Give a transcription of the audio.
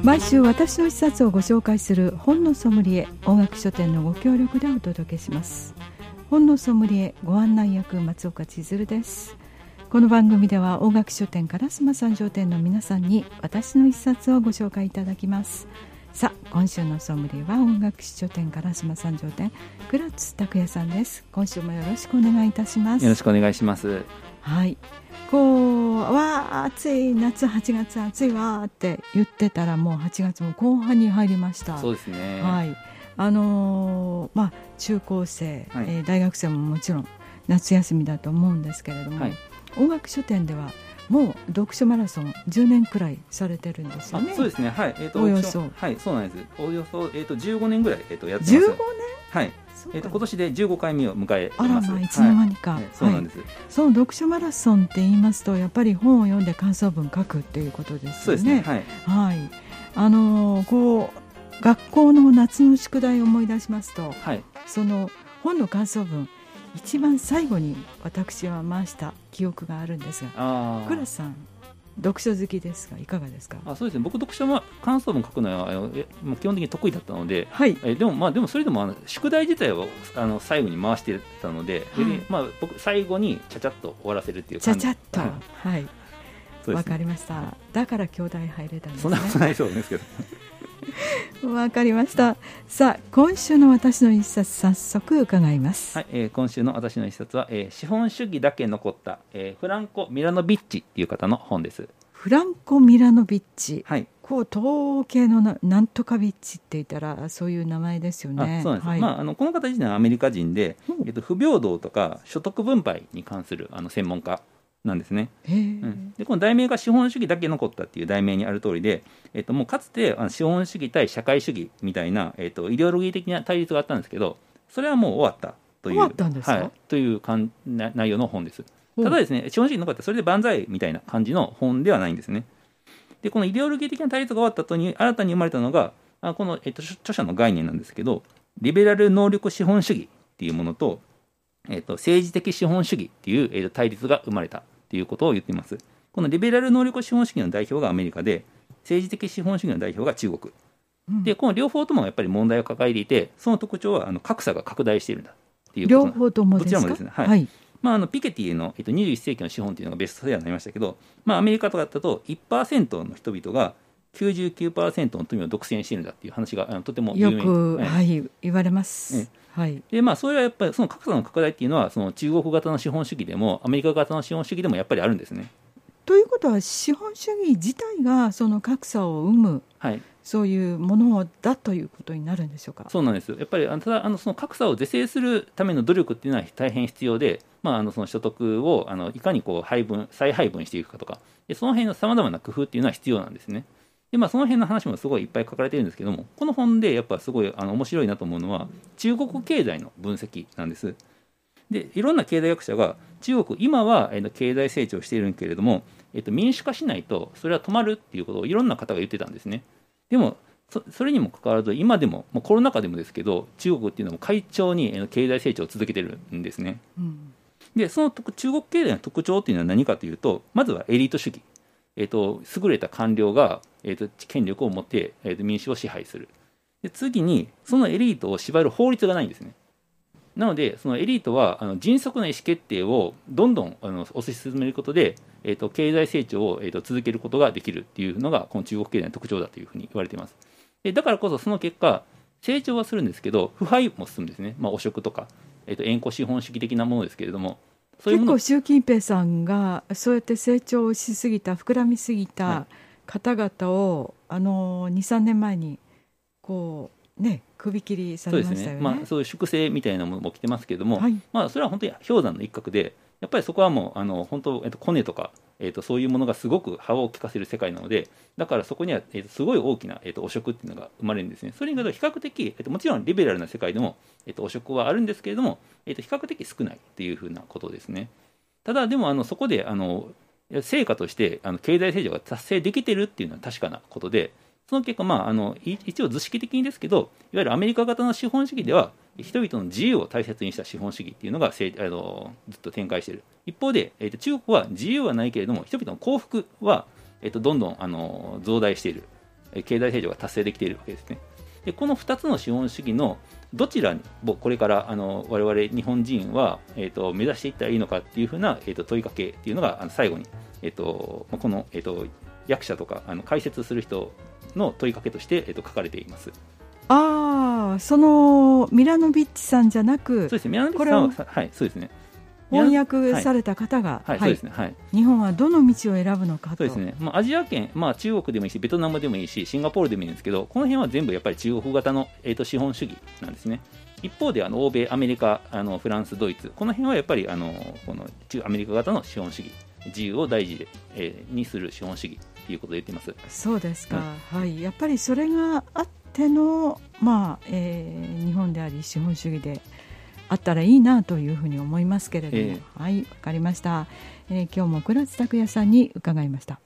毎週私の一冊をご紹介する本のソムリエ、音楽書店のご協力でお届けします。本のソムリエご案内役、松岡千鶴です。この番組では音楽書店烏丸三条店の皆さんに私の一冊をご紹介いただきます。さあ、今週のソムリエは音楽書店烏丸三条店倉津拓也さんです。今週もよろしくお願いいたします。 よろしくお願いします。 はい、こうわー暑い夏、8月暑いわーって言ってたら、もう8月も後半に入りました。 そうですね。 はい、中高生、 はい、 大学生ももちろん夏休みだと思うんですけれども、はい、音楽書店ではもう読書マラソン10年くらいされてるんですよね。 そうですね、はい、 およそ、 はい、そうなんです。およそ、15年ぐらい、やってます。 15年、 はい、今年で15回目を迎えます。 あらまあ、いつの間にか、 はい、そうなんです、はい、 その読書マラソンって言いますと、やっぱり本を読んで感想文書くっていうことですよね。 そうですね、はい、 はい、こう学校の夏の宿題を思い出しますと、 はい、その本の感想文一番最後に私は回した記憶があるんですが、倉さん読書好きですがいかがですか？ そうですね、僕読書は感想文書くのは基本的に得意だったので、 はい、 でもそれでも宿題自体は最後に回してたので、はい、僕最後にちゃちゃっと終わらせるっていう感じ。 ちゃちゃっとはい、わかりました。だから兄弟入れたんですね。 そんなことないそうですけどわかりました。さあ、今週の私の一冊、早速伺います。 はい、今週の私の一冊は、資本主義だけ残った、フランコ・ミラノビッチっていう方の本です。 フランコ・ミラノビッチ、 はい、 こう統計のなんとかビッチって言ったらそういう名前ですよね。 そうなんです、 はい、 この方自体はアメリカ人で、不平等とか所得分配に関する専門家なんですね。でこの題名が資本主義だけ残ったっていう題名にある通りで、もうかつて資本主義対社会主義みたいな、イデオロギー的な対立があったんですけど、それはもう終わったという、 終わったんですか？ はい、という内容の本です。ただですね、資本主義残ったそれで万歳みたいな感じの本ではないんですね。でこのイデオロギー的な対立が終わった後に新たに生まれたのがこの、著者の概念なんですけど、リベラル能力資本主義っていうものと、政治的資本主義っていう、対立が生まれたということを言っています。このリベラル能力資本主義の代表がアメリカで、政治的資本主義の代表が中国、でこの両方ともやっぱり問題を抱えていて、その特徴は格差が拡大しているんだっていうこと。 両方ともですか？ どちらもですね、はい、はい、ピケティの、21世紀の資本というのがベストセラーになりましたけど、アメリカとかだと 1% の人々が 99% の富を独占しているんだっていう話がとても有名よく、はい、言われます。はい、 でそれはやっぱりその格差の拡大っていうのは、その中国型の資本主義でもアメリカ型の資本主義でもやっぱりあるんですね。 ということは、資本主義自体がその格差を生む、はい、そういうものだということになるんでしょうか？ そうなんですよ。やっぱりただその格差を是正するための努力っていうのは大変必要で、その所得をいかにこう再配分していくかとか、でその辺のさまざまな工夫っていうのは必要なんですね。でその辺の話もすごいいっぱい書かれてるんですけども、この本でやっぱすごい面白いなと思うのは中国経済の分析なんです。でいろんな経済学者が中国今は経済成長しているけれども、民主化しないとそれは止まるっていうことをいろんな方が言ってたんですね。でもそれにもかかわらず今でも、コロナ禍でもですけど、中国っていうのも快調に経済成長を続けてるんですね。でその中国経済の特徴っていうのは何かというと、まずはエリート主義、優れた官僚が、権力を持って、民主を支配する。で次にそのエリートを縛る法律がないんですね。なのでそのエリートは迅速な意思決定をどんどん推し進めることで、経済成長を、続けることができるっていうのがこの中国経済の特徴だというふうに言われています。でだからこそその結果成長はするんですけど、腐敗も進むんですね。汚職とか、縁故資本主義的なものですけれども、そういうもの結構習近平さんがそうやって成長しすぎた、膨らみすぎた方々を、2、3年前にこうね、首切りされましたよね。 そうですね。そういう粛清みたいなものも来てますけれども、 はい、 それは本当に氷山の一角で、やっぱりそこはもう本当、コネとか、そういうものがすごく幅を利かせる世界なので、だからそこには、すごい大きな、汚職っていうのが生まれるんですね。それに比較的、もちろんリベラルな世界でも、汚職はあるんですけれども、比較的少ないっていうふうなことですね。ただでもそこで成果として経済成長が達成できてるっていうのは確かなことで、その結果、一応図式的にですけど、いわゆるアメリカ型の資本主義では人々の自由を大切にした資本主義っていうのがずっと展開している。一方で、中国は自由はないけれども人々の幸福は、どんどん増大している。 経済成長が達成できているわけですね。でこの2つの資本主義のどちらにこれから我々日本人は、目指していったらいいのかっていうふうな、問いかけっていうのが最後に、この、役者とか解説する人の問いかけとして、書かれています。 そのミラノビッチさんじゃなく、 そうですね、ミラノビッチさんは、はい、そうですね、 翻訳された方が、 はいそうですね、はい、 日本はどの道を選ぶのかと。 そうですね、アジア圏、中国でもいいしベトナムでもいいしシンガポールでもいいんですけど、この辺は全部やっぱり中国型の、資本主義なんですね。一方で欧米、アメリカ、フランス、ドイツ、この辺はやっぱりこのアメリカ型の資本主義、自由を大事で、にする資本主義ということを言っています。 そうですか、はい、やっぱりそれがあっての、日本であり資本主義であったらいいなというふうに思いますけれども、はい、わかりました。今日も倉津拓也さんに伺いました。